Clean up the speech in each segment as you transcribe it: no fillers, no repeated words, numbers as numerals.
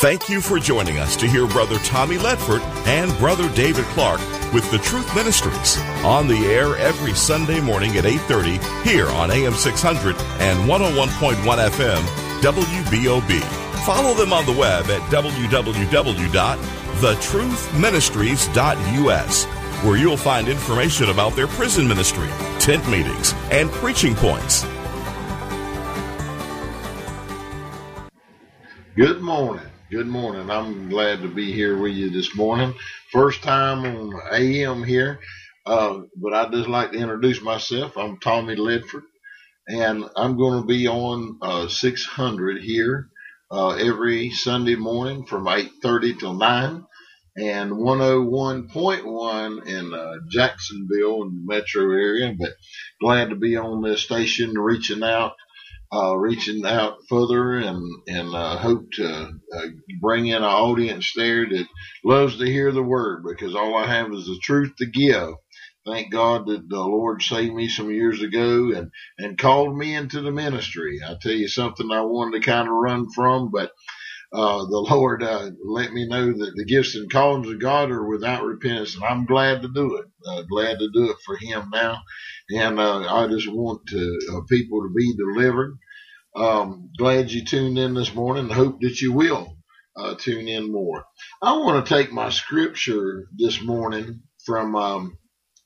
Thank you for joining us to hear Brother Tommy Ledford and Brother David Clark with the Truth Ministries, on the air every Sunday morning at 8:30 here on AM 600 and 101.1 FM WBOB. Follow them on the web at www.thetruthministries.us, where you'll find information about their prison ministry, tent meetings, and preaching points. Good morning. Good morning. I'm glad to be here with you this morning. First time on AM here, but I'd just like to introduce myself. I'm Tommy Ledford, and I'm going to be on 600 here every Sunday morning from 8:30 till 9, and 101.1 in Jacksonville in the metro area. But glad to be on this station, reaching out further, and hope to bring in an audience there that loves to hear the word, because all I have is the truth to give. Thank God that the Lord saved me some years ago and called me into the ministry. I tell you something I wanted to kind of run from, but the Lord let me know that the gifts and callings of God are without repentance, and I'm glad to do it. Glad to do it for Him now, and I just want people to be delivered. Glad you tuned in this morning. Hope that you will tune in more. I want to take my scripture this morning from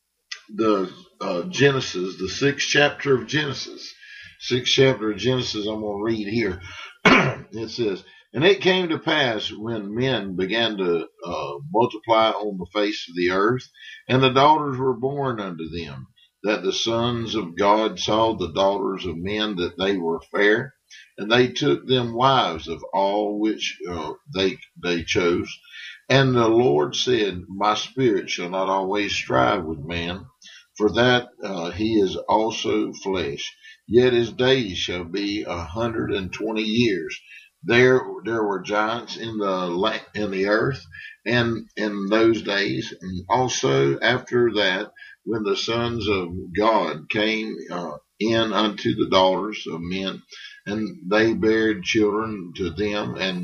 the Genesis, the 6th chapter of Genesis. 6th chapter of Genesis, I'm going to read here. It says, "And it came to pass when men began to multiply on the face of the earth, and the daughters were born unto them, that the sons of God saw the daughters of men that they were fair, and they took them wives of all which they chose. And the Lord said, My spirit shall not always strive with man, for that he is also flesh. Yet his days shall be 120 years. There were giants in the earth, and in those days, and also after that, when the sons of God came in unto the daughters of men, and they bare children to them, and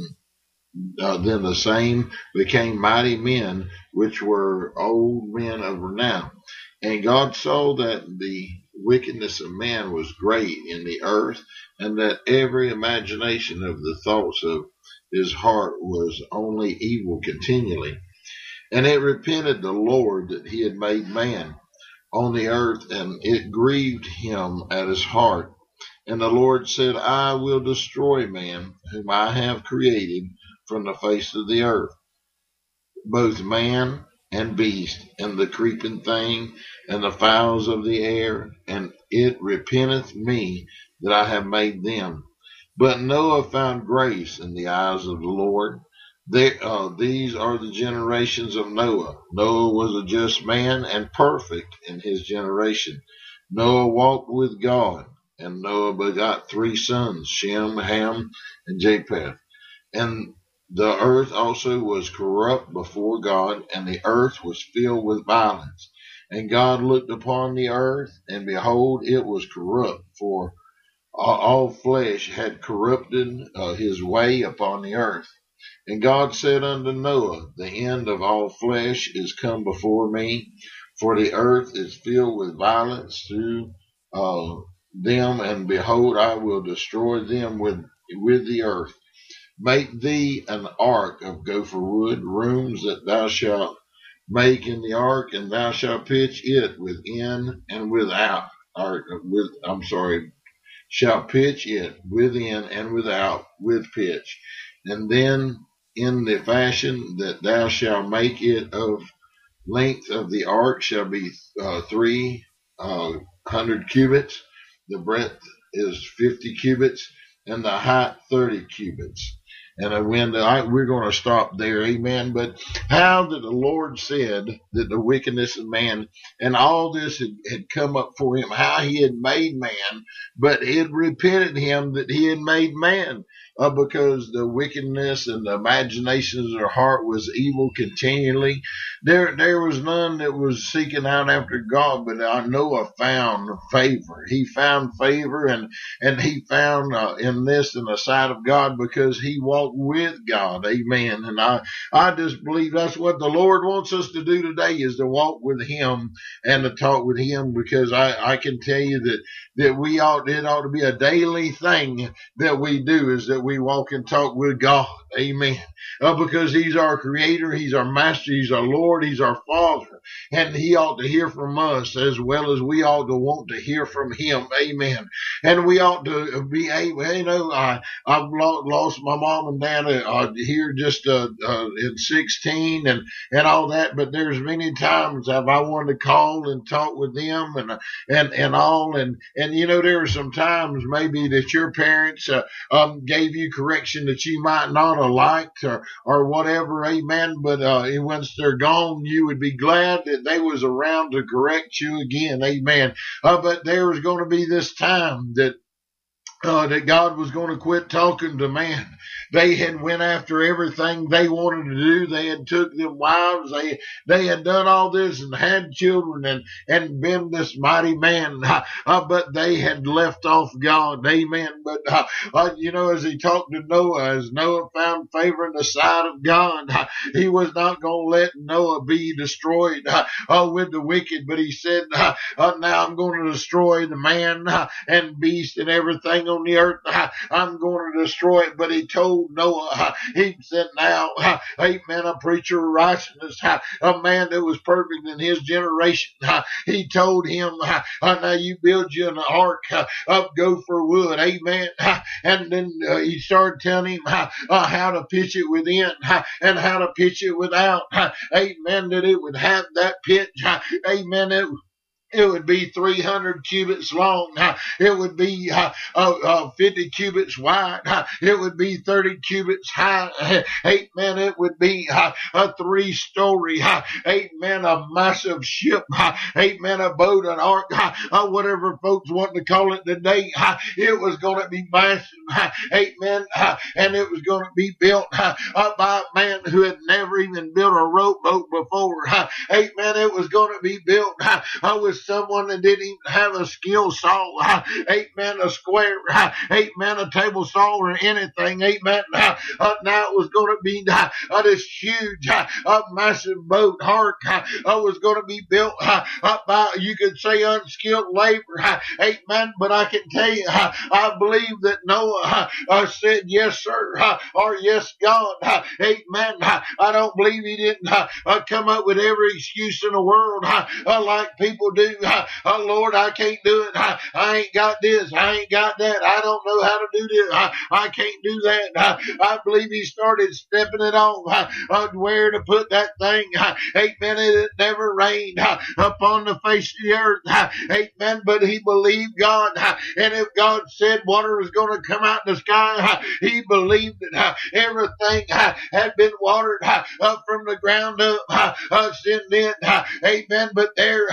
then the same became mighty men, which were old men of renown. And God saw that the wickedness of man was great in the earth, and that every imagination of the thoughts of his heart was only evil continually. And it repented the Lord that he had made man on the earth, and it grieved him at his heart. And the Lord said, I will destroy man, whom I have created from the face of the earth, both man and beast, and the creeping thing, and the fowls of the air, and it repenteth me that I have made them. But Noah found grace in the eyes of the Lord. These are the generations of Noah. Noah was a just man and perfect in his generation. Noah walked with God, and Noah begot 3 sons, Shem, Ham, and Japheth. And the earth also was corrupt before God, and the earth was filled with violence. And God looked upon the earth, and behold, it was corrupt, for all flesh had corrupted his way upon the earth. And God said unto Noah, The end of all flesh is come before me, for the earth is filled with violence through them, and behold, I will destroy them with the earth. Make thee an ark of gopher wood, rooms that thou shalt make in the ark, and thou shalt pitch it within and without. Shall pitch it within and without with pitch. And then in the fashion that thou shalt make it of length of the ark shall be 300 cubits. The breadth is 50 cubits, and the height 30 cubits. And we're going to stop there, amen. But how that the Lord said that the wickedness of man and all this had come up for him, how he had made man, but it repented him that he had made man. because the wickedness and the imaginations of their heart was evil continually. There was none that was seeking out after God, but Noah found favor. He found favor, and he found in this in the sight of God because he walked with God. Amen. And I just believe that's what the Lord wants us to do today, is to walk with him and to talk with him, because I can tell you that it ought to be a daily thing that we do, is that we walk and talk with God. Amen. Because he's our creator, he's our master, he's our Lord, he's our Father, and he ought to hear from us as well as we ought to want to hear from him. Amen. And we ought to be able, I've lost my mom and dad here just at 16 and all that, but there's many times I wanted to call and talk with them and all, and there are some times maybe that your parents gave you correction that you might not have liked or whatever. Amen. But once they're gone, you would be glad that they was around to correct you again. Amen. But there was going to be this time that God was going to quit talking to man. They had went after everything they wanted to do. They had took them wives. They had done all this and had children and been this mighty man. But they had left off God. Amen. But, as he talked to Noah, as Noah found favor in the sight of God, he was not going to let Noah be destroyed with the wicked. But he said, now I'm going to destroy the man and beast and everything on the earth. I'm going to destroy it. But he told Noah, he said, now, amen, a preacher of righteousness, a man that was perfect in his generation. He told him, now you build you an ark of gopher wood. Amen. And then he started telling him how to pitch it within and how to pitch it without. Amen. That it would have that pitch. Amen. It would be 300 cubits long. It would be 50 cubits wide. It would be 30 cubits high. Amen. It would be a 3-story. Amen. A massive ship. Amen. A boat, an ark, whatever folks want to call it today. It was going to be massive. Amen. And it was going to be built by a man who had never even built a rowboat before. Amen. It was going to be built with someone that didn't even have a skill saw. Amen. A square. Amen. A table saw or anything. Amen. Now it was going to be this huge, massive boat. Ark was going to be built by, you could say, unskilled labor. Amen. But I can tell you, I believe that Noah said yes, sir, or yes, God. Amen. I don't believe he didn't come up with every excuse in the world like people do. Lord, I can't do it. I ain't got this. I ain't got that. I don't know how to do this. I can't do that. I believe he started stepping it on where to put that thing. Amen. It never rained upon the face of the earth. Amen. But he believed God. And if God said water was going to come out the sky, he believed it. Everything had been watered from the ground up since then. Amen. But there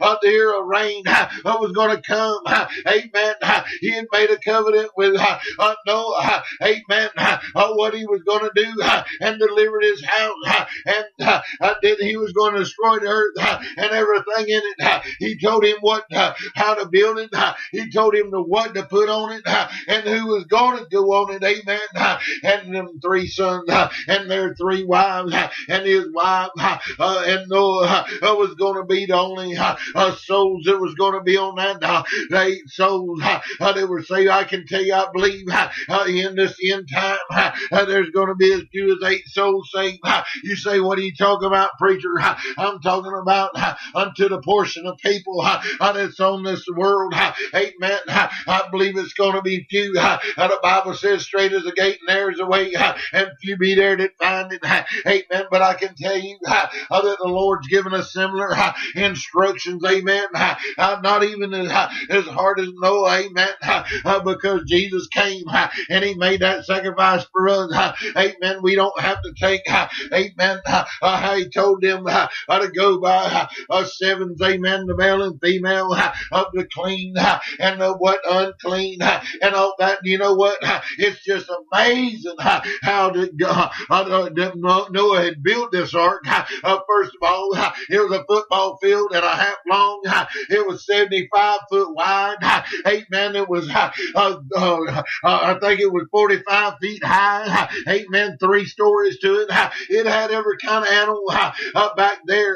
a rain was going to come. Amen. He had made a covenant with Noah. Amen. What he was going to do and delivered his house. And then he was going to destroy the earth and everything in it. He told him how to build it. He told him what to put on it and who was going to go on it. Amen. And them 3 sons and their 3 wives and his wife and Noah was going to be the only souls that was going to be on that. The 8 souls they were saved. I can tell you, I believe in this end time there's going to be as few as 8 souls saved. You say, what are you talking about, preacher? I'm talking about unto the portion of people that's on this world. Amen. I believe it's going to be few. The Bible says straight as a gate and there's a way, and few be there that find it. Amen. But I can tell you that the Lord's given us similar instructions. Amen. amen, not even as hard as Noah, amen, because Jesus came and he made that sacrifice for us. Amen. We don't have to take, amen, how he told them to go by sevens, amen, the male and female, of the clean and the what unclean and all that. You know what? It's just amazing how Noah had built this ark. First of all, it was a football field and a half long. It was 75 foot wide. Amen. It was, I think it was 45 feet high. Amen. 3 stories to it. It had every kind of animal back there.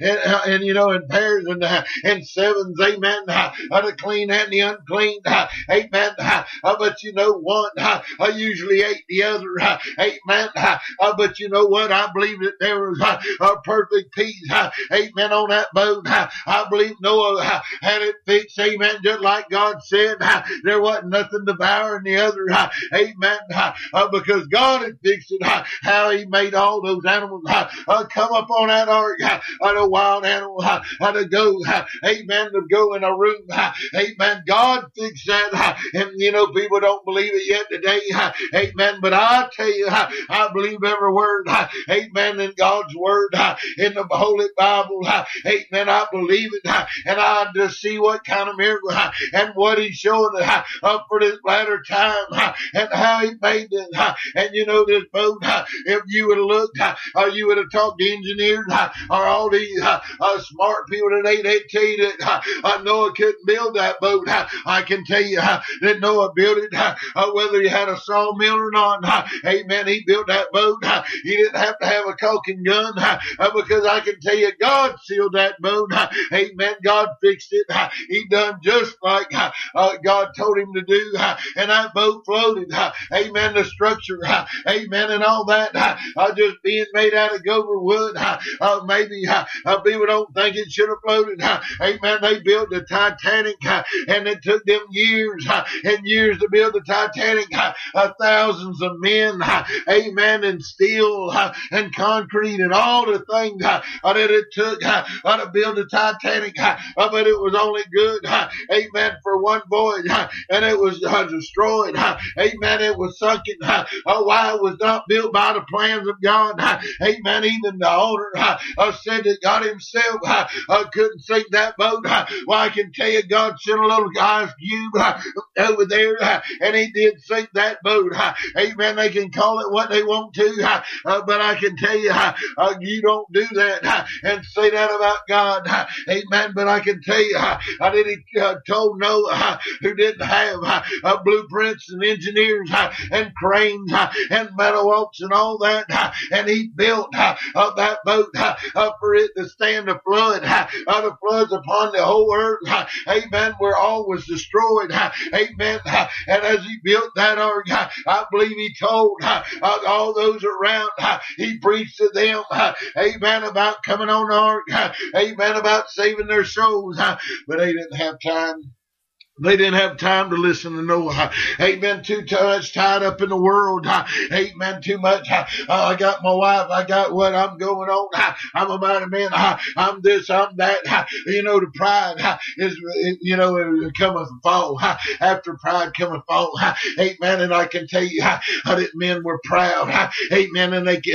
And you know, in pairs and sevens. Amen. The clean and the unclean. Amen. But you know what? I usually ate the other. Amen. But you know what? I believe that there was a perfect peace. Amen. On that boat. I believe Noah had it fixed. Amen. Just like God said, there wasn't nothing devouring the other. Amen. Because God had fixed it. How he made all those animals come up on that ark. The wild animal to go. Amen. To go in a room. Amen. God fixed that. And you know, people don't believe it yet today. Amen. But I tell you, I believe every word. Amen. In God's word. In the Holy Bible. Amen. I believe it. And I just see what kind of miracle and what he's showing for this latter time and how he made it. And you know, this boat, if you would have looked, you would have talked to engineers or all these smart people today, they'd tell you that Noah couldn't build that boat. I can tell you that Noah built it whether he had a sawmill or not. Amen. He built that boat. He didn't have to have a caulking gun because I can tell you God sealed that boat. Amen. God fixed it. He done just like God told him to do. And that boat floated. Amen. The structure. Amen. And all that just being made out of gopher wood. Maybe people don't think it should have floated. Amen. They built the Titanic and it took them years and years to build the Titanic. Thousands of men. Amen. And steel and concrete and all the things that it took to build the Titanic. But it was only good. Amen. For one voyage. And it was destroyed. Amen. It was sunken. Why it was not built by the plans of God. Amen. Even the owner said that God himself couldn't sink that boat. Well, I can tell you, God sent a little ice cube over there, and he did sink that boat. Amen. They can call it what they want to, but I can tell you, you don't do that and say that about God. Amen. But I can tell you, that he told Noah, who didn't have blueprints and engineers and cranes and metal walks and all that, and he built that boat for it to stand the flood. The floods upon the whole earth. Amen. Where all was destroyed. Amen. And as he built that ark, I believe he told all those around, he preached to them, amen, about coming on the ark, amen, about saving their souls, but they didn't have time. They didn't have time to listen to Noah. Amen. Too much tied up in the world. Amen. Too much. I got my wife. I got what I'm going on. I'm about a man. I'm this. I'm that. You know, the pride is, you know, it cometh fall. After pride cometh fall. Amen. And I can tell you that men were proud. Amen. And they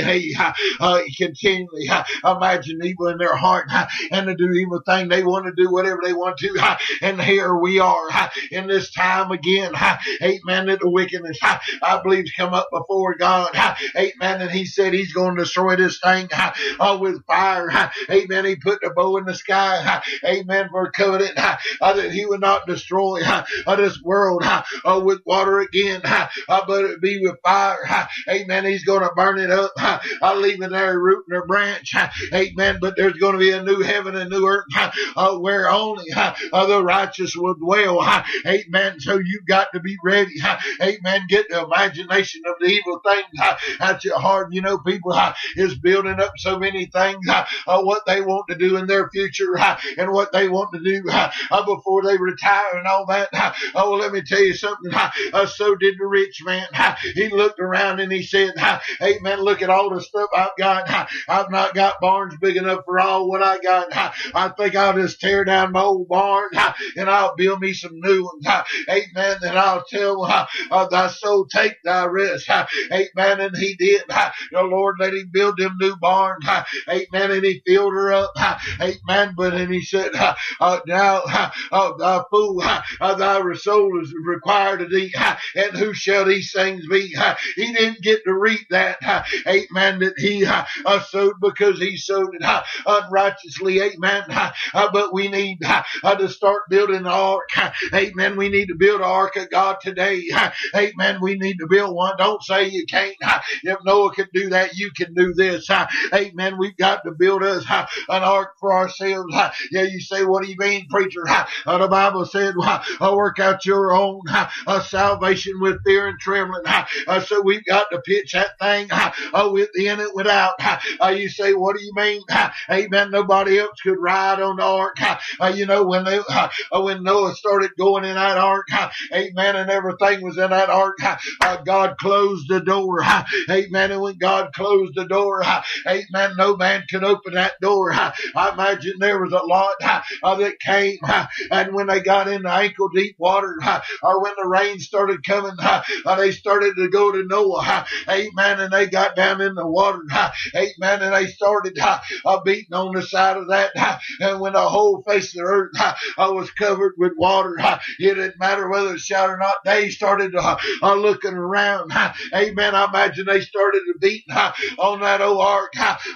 can continually imagine evil in their heart and to do evil thing. They want to do whatever they want to. And here we are. In this time again, amen, that the wickedness, I believe, come up before God, amen, and he said he's going to destroy this thing with fire, amen. He put the bow in the sky, amen, for a covenant that he would not destroy this world with water again, but it be with fire, amen. He's going to burn it up, leaving every root and every branch, amen, but there's going to be a new heaven and new earth where only the righteous will dwell. Amen. So you've got to be ready. Amen. Get the imagination of the evil things at your heart. You know, people is building up so many things, what they want to do in their future and what they want to do before they retire and all that. Oh, let me tell you something. So did the rich man. He looked around and he said, amen, look at all the stuff I've got. I've not got barns big enough for all what I got. I think I'll just tear down my old barn and I'll build me some new ones. Amen. And I'll tell thy soul, take thy rest. Amen. And he did. The Lord let him build them new barns. Amen. And he filled her up. Amen. But then he said, now, thy fool, thy soul is required of thee. And who shall these things be? He didn't get to read that. Amen. That he sowed because he sowed it unrighteously. Amen. But we need to start building the ark. Amen. We need to build an ark of God today. Amen. We need to build one. Don't say you can't. If Noah could do that, you can do this. Amen. We've got to build us an ark for ourselves. Yeah, you say, what do you mean, preacher? The Bible said, work out your own salvation with fear and trembling. So we've got to pitch that thing within and without. You say, what do you mean? Amen. Nobody else could ride on the ark. You know, when Noah started going in that ark, amen, and everything was in that ark, God closed the door. Amen. And when God closed the door, amen, no man could open that door. I imagine there was a lot that came, and when they got in the ankle deep water, or when the rain started coming, they started to go to Noah. Amen. And they got down in the water. Amen. And they started beating on the side of that. And when the whole face of the earth was covered with water, it didn't matter whether it shot or not. They started looking around. Amen. I imagine they started to beat on that old ark.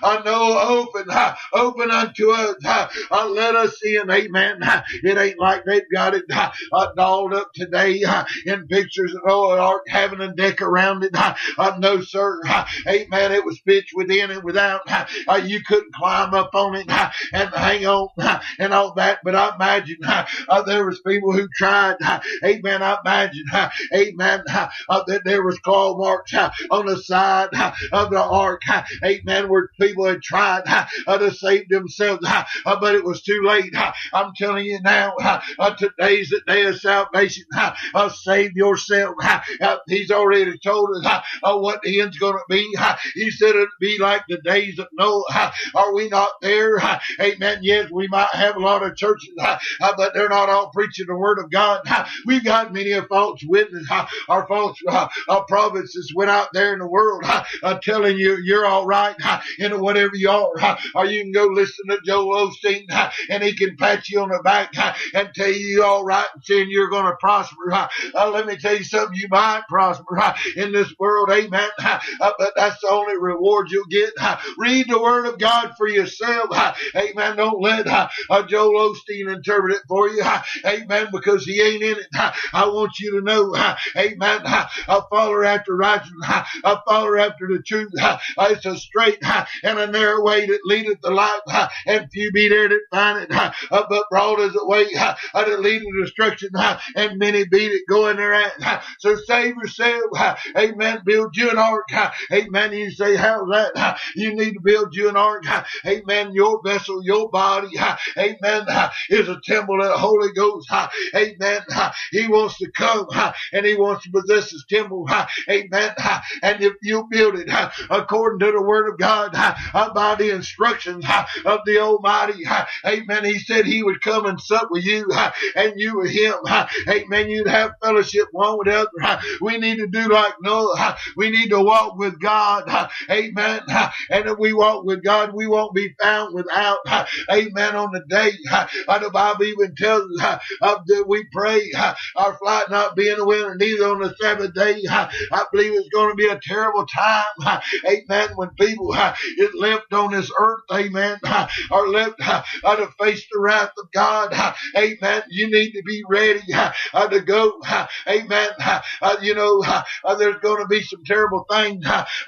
Noah, open unto us. Let us in. Amen. It ain't like they've got it dolled up today in pictures of Noah's ark having a deck around it. No, sir. Amen. It was pitched within and without. You couldn't climb up on it and hang on and all that. But I imagine there was people who tried. Amen. I imagine, amen, that there was claw marks on the side of the ark. Amen. Where people had tried to save themselves, but it was too late. I'm telling you now, today's the day of salvation. Save yourself. He's already told us what the end's going to be. He said it'd be like the days of Noah. Are we not there? Amen. Yes, we might have a lot of churches, but they're not all preaching the word of God. We've got many a false witness, our false prophets that's went out there in the world telling you you're all right in whatever you are. Or you can go listen to Joel Osteen and he can pat you on the back and tell you you're all right and saying you're going to prosper. Let me tell you something, you might prosper in this world. Amen. But that's the only reward you'll get. Read the word of God for yourself. Amen. Don't let Joel Osteen interpret it for you. Amen. Because he ain't in it. I want you to know, amen, a follower after righteousness, a follower after the truth. It's a straight and a narrow way that leadeth to life, and few be there that find it. But broad is the way that leadeth to destruction, and many be that go in thereat. So save yourself. Amen. Build you an ark. Amen. You say, how's that? You need to build you an ark. Amen. Your vessel, your body, amen, is a temple of the Holy Ghost. Amen. He wants to come and he wants to possess his temple. Amen. And if you build it according to the word of God, by the instructions of the Almighty, amen, he said he would come and sup with you and you with him. Amen. You'd have fellowship one with the other. We need to do like Noah. We need to walk with God. Amen. And if we walk with God, we won't be found without. Amen. On the day, the Bible even tells us that we pray our flight not be in the winter, neither on the Sabbath day. I believe it's going to be a terrible time. Amen. When people is left on this earth, amen, are left to face the wrath of God. Amen. You need to be ready to go. Amen. You know, there's going to be some terrible things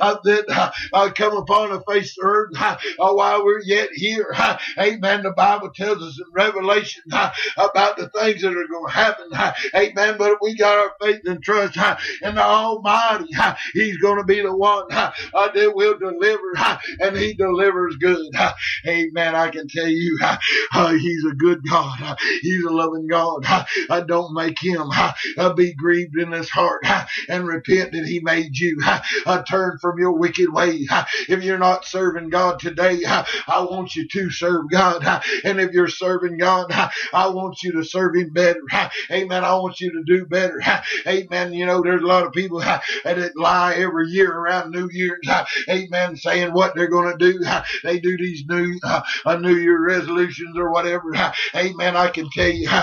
that come upon the face of the earth while we're yet here. Amen. The Bible tells us in Revelation about the things things that are going to happen. Amen. But if we got our faith and trust in the Almighty, He's going to be the one that will deliver, and He delivers good. Amen. I can tell you, He's a good God. He's a loving God. Don't make Him be grieved in His heart and repent that He made you. Turn from your wicked ways. If you're not serving God today, I want you to serve God. And if you're serving God, I want you to serve Him better. Amen. I want you to do better. Amen. You know, there's a lot of people that lie every year around New Year's. Amen. Saying what they're going to do. They do these New Year resolutions or whatever. Amen. I can tell you,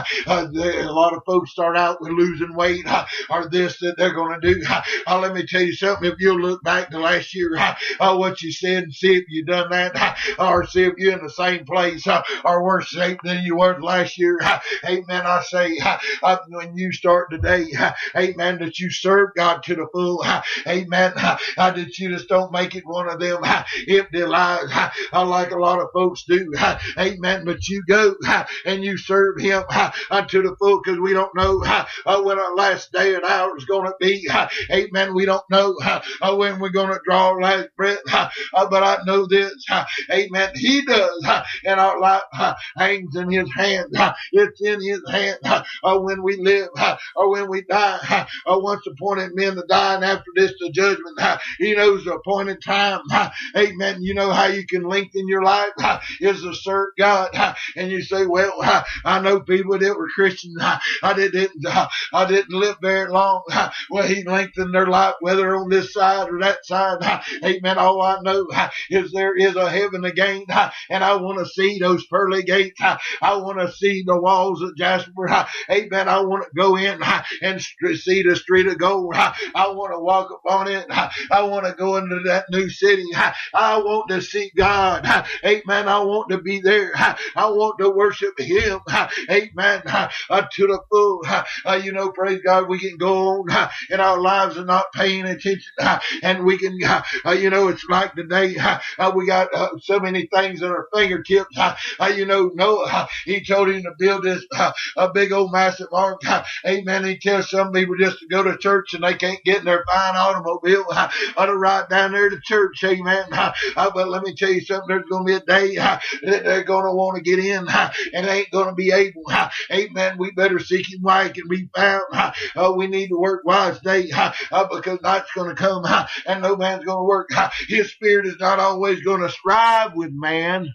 a lot of folks start out with losing weight or this that they're going to do. Let me tell you something. If you'll look back to last year, what you said, and see if you done that, or see if you're in the same place or worse shape than you were last year. Amen. I say, when you start today, amen, that you serve God to the full. Amen. That you just don't make it one of them empty lives like a lot of folks do. Amen. But you go and you serve Him to the full, because we don't know when our last day and hour is going to be. Amen. We don't know when we're going to draw our last breath. But I know this. Amen. He does. And our life hangs in His hand. It's in His hand when we live or when we die. Once appointed men to die, and after this the judgment. He knows the appointed time. Amen. You know how you can lengthen your life is to serve God. And you say, well, I know people that were Christians. I didn't live very long. Well, He lengthened their life, whether on this side or that side. Amen. All I know is there is a heaven again, and I want to see those pearly gates. I want to see the walls of Jasper. Amen. I want to go in and see the street of gold. I want to walk upon it. I want to go into that new city. I want to see God. Amen. I want to be there. I want to worship Him. Amen. To the full. You know, praise God, we can go on in our lives and not paying attention. And we can, you know, it's like today, we got so many things at our fingertips. You know, Noah, he told him to build this a big old massive ark. Amen. He tells some people just to go to church and they can't get in their fine automobile to ride down there to church. Amen. But let me tell you something. There's going to be a day that they're going to want to get in and they ain't going to be able. Amen. We better seek Him while He can be found. We need to work wise day because night's going to come and no man's going to work. His Spirit is not always going to strive with man.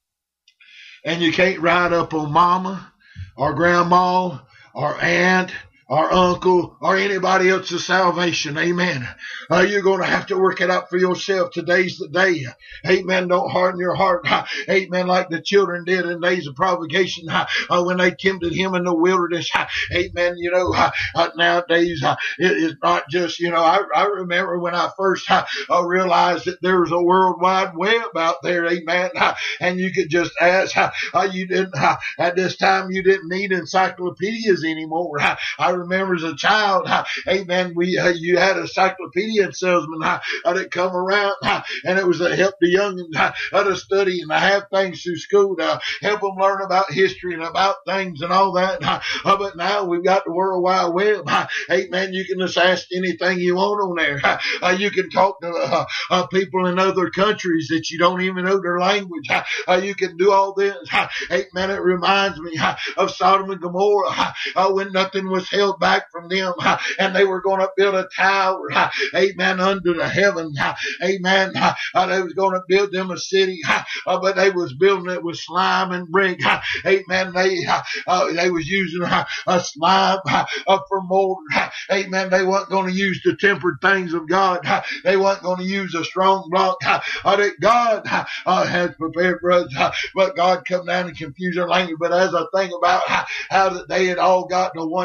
And you can't ride up on mama or grandma or aunt or uncle or anybody else's salvation. Amen. You're going to have to work it out for yourself. Today's the day. Amen. Don't harden your heart. Amen. Like the children did in days of provocation when they tempted Him in the wilderness. Amen. You know, nowadays it's not just, you know, I remember when I first realized that there was a World Wide Web out there. Amen. And you could just ask. You didn't at this time. You didn't need encyclopedias anymore. I remember as a child, amen, you had a encyclopedia salesman that come around, and it was to help the youngins to study and to have things through school to help them learn about history and about things and all that. But now we've got the World Wide Web. Amen. You can just ask anything you want on there. You can talk to people in other countries that you don't even know their language. You can do all this. Amen. It reminds me of Sodom and Gomorrah when nothing was held back from them, and they were going to build a tower, amen, under the heavens, amen. They was going to build them a city, but they was building it with slime and brick, amen. They was using a slime for mortar, amen. They weren't going to use the tempered things of God. They weren't going to use a strong block that God has prepared for us, but God come down and confuse their language. But as I think about how that they had all gotten to one language,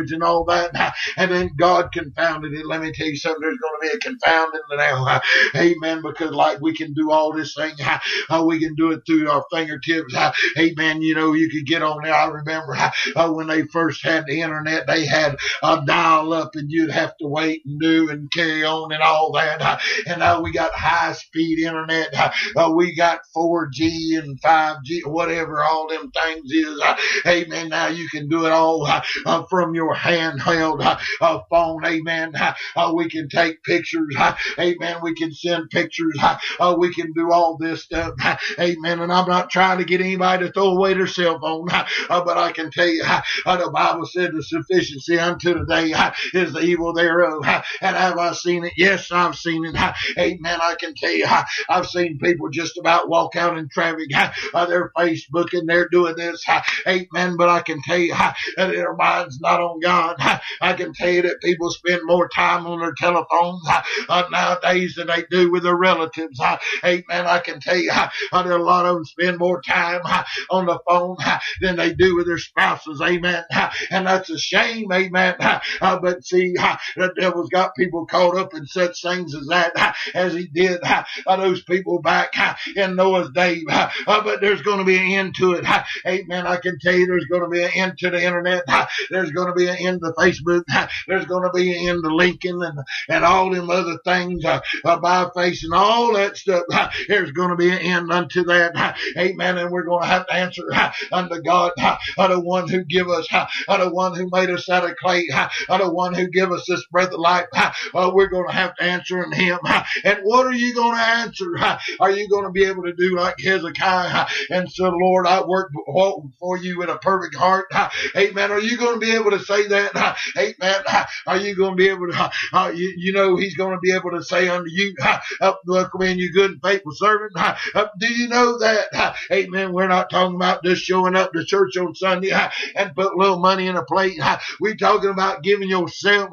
language and all that. And then God confounded it. Let me tell you something. There's going to be a confounding now. Amen. Because like we can do all this thing, we can do it through our fingertips. Amen. You know, you could get on there. I remember when they first had the internet, they had a dial up and you'd have to wait and do and carry on and all that. And now we got high speed internet. We got 4G and 5G, whatever all them things is. Amen. Now you can do it all from your handheld phone. Amen. We can take pictures. Amen. We can send pictures. We can do all this stuff. Amen. And I'm not trying to get anybody to throw away their cell phone, but I can tell you, the Bible said the sufficiency unto today is the evil thereof. And have I seen it? Yes, I've seen it. Amen. I can tell you, I've seen people just about walk out in traffic. They're Facebooking, they're doing this. Amen. But I can tell you that their mind's not on God. I can tell you that people spend more time on their telephones nowadays than they do with their relatives. Amen. I can tell you that a lot of them spend more time on the phone than they do with their spouses. Amen. And that's a shame. Amen. But see, the devil's got people caught up in such things as that, as he did those people back in Noah's day. But there's going to be an end to it. Amen. I can tell you there's going to be an end to the internet. There's going to be an end to Facebook. There's going to be an end to Lincoln and all them other things, by face and all that stuff. There's going to be an end unto that. Amen. And we're going to have to answer unto God, the one who give us, the one who made us out of clay, the one who give us this breath of life. We're going to have to answer in him. And what are you going to answer? Are you going to be able to do like Hezekiah and say, Lord, I work for you with a perfect heart? Amen. Are you going to be able to say that? Amen. Are you going to be able to, you know, he's going to be able to say unto you, welcome in, you good and faithful servant. Do you know that? Amen. We're not talking about just showing up to church on Sunday and put a little money in a plate. We're talking about giving yourself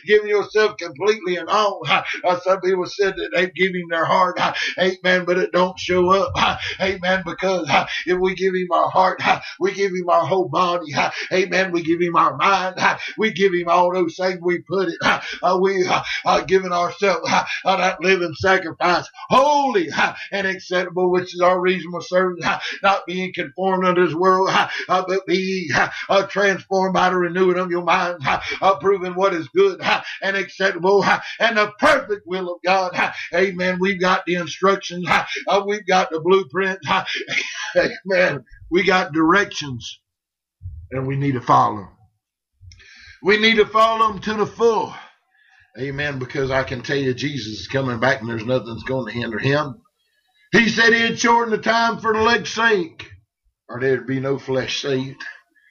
completely and all. Some people said that they give him their heart. Amen. But it don't show up. Amen. Because if we give him our heart, we give him our whole body. Amen. We give him our mind. We give him all those things. We put it. We giving ourselves that living sacrifice, holy and acceptable, which is our reasonable service. Not being conformed unto this world, but be transformed by the renewing of your mind, proving what is good and acceptable and the perfect will of God. Amen. We've got the instructions. We've got the blueprint. Amen. We got directions, and we need to follow. We need to follow them to the full. Amen. Because I can tell you, Jesus is coming back, and there's nothing that's going to hinder him. He said he'd shorten the time for the elect's sake, or there'd be no flesh saved.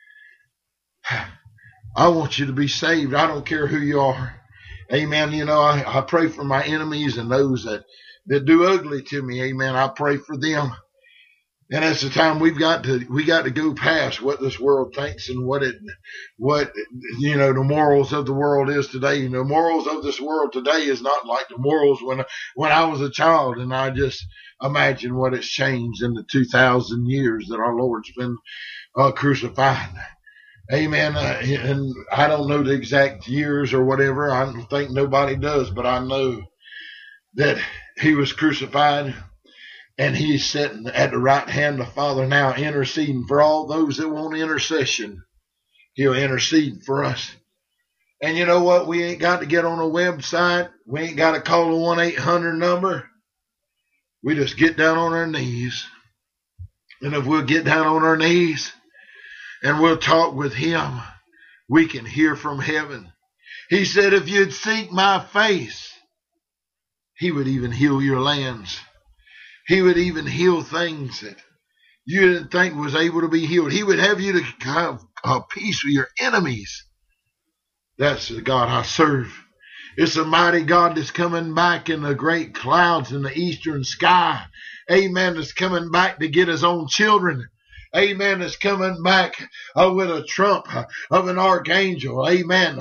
I want you to be saved. I don't care who you are. Amen. You know, I pray for my enemies and those that do ugly to me. Amen. I pray for them. And that's the time we got to go past what this world thinks and what you know, the morals of the world is today. You know, morals of this world today is not like the morals when I was a child. And I just imagine what it's changed in the 2,000 years that our Lord's been crucified. Amen. And I don't know the exact years or whatever. I don't think nobody does, but I know that he was crucified. And he's sitting at the right hand of the Father now, interceding for all those that want intercession. He'll intercede for us. And you know what? We ain't got to get on a website. We ain't got to call a 1-800 number. We just get down on our knees. And if we'll get down on our knees and we'll talk with him, we can hear from heaven. He said, if you'd seek my face, he would even heal your lands. He would even heal things that you didn't think was able to be healed. He would have you to have a peace with your enemies. That's the God I serve. It's a mighty God that's coming back in the great clouds in the eastern sky. Amen. That's coming back to get his own children. Amen. That's coming back with a trump of an archangel. Amen.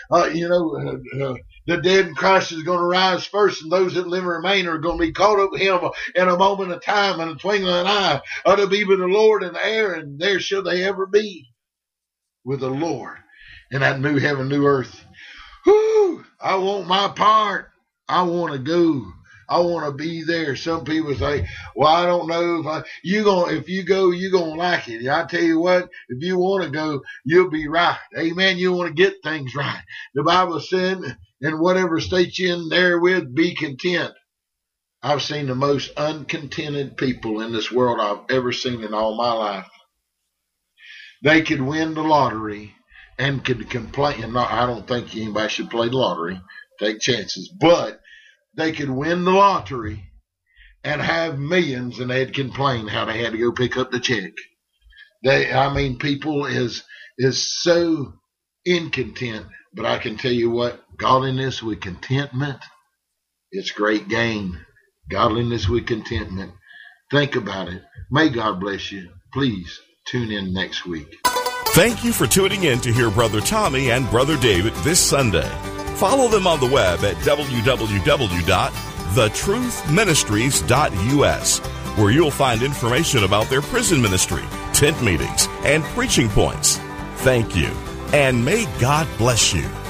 The dead in Christ is going to rise first, and those that live and remain are going to be caught up with him in a moment of time, and a twinkling of an eye, to be with the Lord in the air, and there shall they ever be with the Lord. in that new heaven, new earth. Whoo! I want my part. I want to go. I want to be there. Some people say, well, I don't know if you go, you're going to like it. I tell you what, if you want to go, you'll be right. Amen. You want to get things right. The Bible said, in whatever state you're in therewith, be content. I've seen the most uncontented people in this world I've ever seen in all my life. They could win the lottery and could complain. No, I don't think anybody should play the lottery, take chances, but they could win the lottery and have millions, and they'd complain how they had to go pick up the check. People is so incontent. But I can tell you what, godliness with contentment, it's great gain. Godliness with contentment. Think about it. May God bless you. Please tune in next week. Thank you for tuning in to hear Brother Tommy and Brother David this Sunday. Follow them on the web at www.thetruthministries.us, where you'll find information about their prison ministry, tent meetings, and preaching points. Thank you, and may God bless you.